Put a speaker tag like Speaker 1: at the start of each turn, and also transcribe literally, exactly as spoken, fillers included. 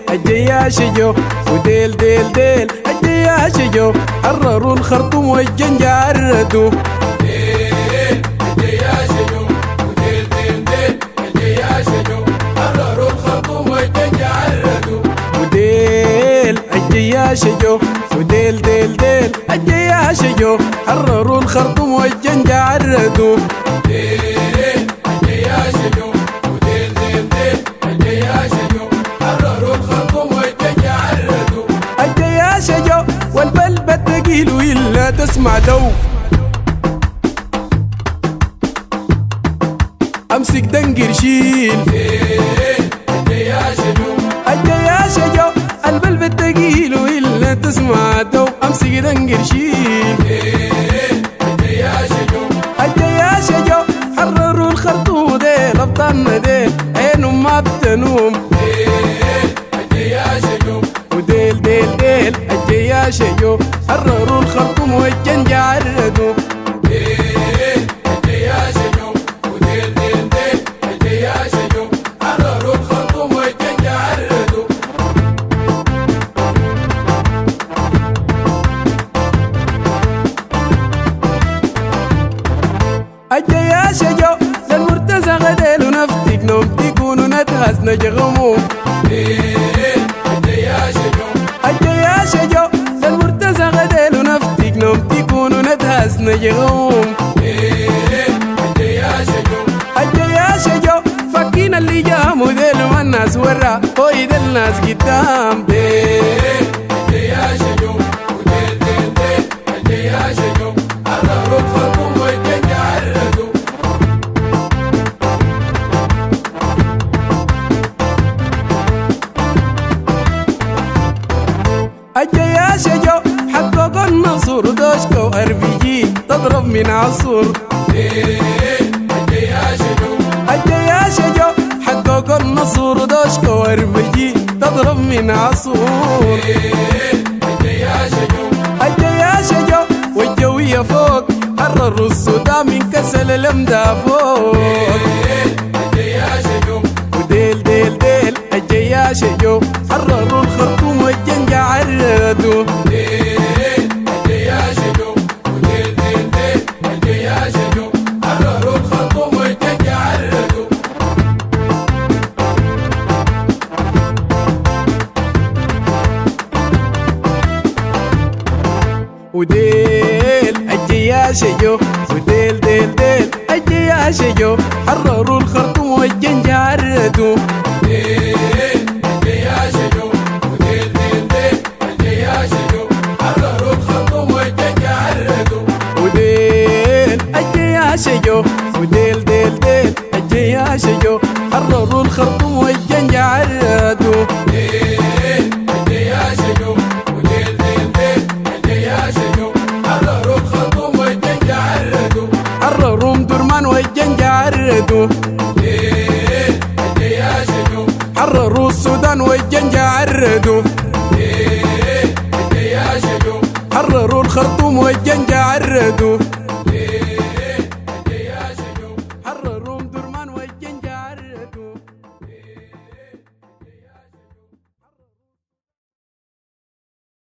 Speaker 1: الجياش جو وديل ديل ديل الجياش جو حرروا الخرطوم والجن جردوا
Speaker 2: ديل الجياش جو وديل ديل ديل الجياش جو حرروا الخرطوم والجن جردوا
Speaker 1: وديل الجياش جو وديل ديل ديل الجياش جو حرروا الخرطوم والجن جردوا
Speaker 2: ديل الجياش جو وديل ديل ديل الجياش جو حرروا الخرطوم والجن جردوا
Speaker 1: الجياش جو والبلبة تقيل وإلا تسمع دو امسك دنجر شيل
Speaker 2: الجياش جو
Speaker 1: الجياش جو البلبة تقيل وإلا تسمع دو امسك دنجر شيل
Speaker 2: الجياش جو
Speaker 1: الجياش جو حرروا الخرطوم ديل ابطالنا ديل عينهم ما بتنوم
Speaker 2: الجياش جو
Speaker 1: وديل ديل ديل الجياش جو حرروا الخرطوم والجن جردوا
Speaker 2: الجياش جو وديل ديل ديل الجياش جو حرروا الخرطوم والجن جردوا
Speaker 1: الجياش جو للمرتزقة ديل ونفتك نوم تكونوا نتهز نجغموم
Speaker 2: الجياش جو
Speaker 1: الجياش جو للمرتزقة ديل ونفتك نوم تكونوا نتهز نجغموم
Speaker 2: الجياش جو
Speaker 1: الجياش جو فكينا اللي جاموا ديل ما الناس ورا ويد الناس قدام
Speaker 2: الجياش جو وديل ديل ديل الجياش جو حرروا الخرطوم والجن جردوا
Speaker 1: الجياش جو حقق النصر دوشكو ار بي جي تضرب من عصور
Speaker 2: الجياش جو
Speaker 1: الجياش جو حقق النصر دوشكو ار بي جي تضرب من عصور
Speaker 2: الجياش جو
Speaker 1: الجياش جو والجوية فوق حرروا السودان من كسل الامدا فوق
Speaker 2: الجياش جو
Speaker 1: وديل ديل ديل الجياش جو حرروا الخرطوم والجن جردوا
Speaker 2: الجياش جو وديل ديل ديل الجياش جو حرروا الخرطوم والجن جردوا
Speaker 1: وديل الجياش جو وديل ديل ديل الجياش جو حرروا الخرطوم والجن جردوا
Speaker 2: الجياش جو وديل ديل ديل الجياش جو حرروا الخرطوم والجن جردوا
Speaker 1: وديل الجياش جو وديل ديل ديل الجياش جو حرروا الخرطوم والجن جردوا
Speaker 2: الجياش جو وديل ديل ديل الجياش جو حرروا الخرطوم والجن جردوا
Speaker 1: حرروا درمان والجن جردوا
Speaker 2: الجياش جو
Speaker 1: حرروا السودان والجن جردوا
Speaker 2: الجياش جو
Speaker 1: حرروا الخرطوم والجن جردوا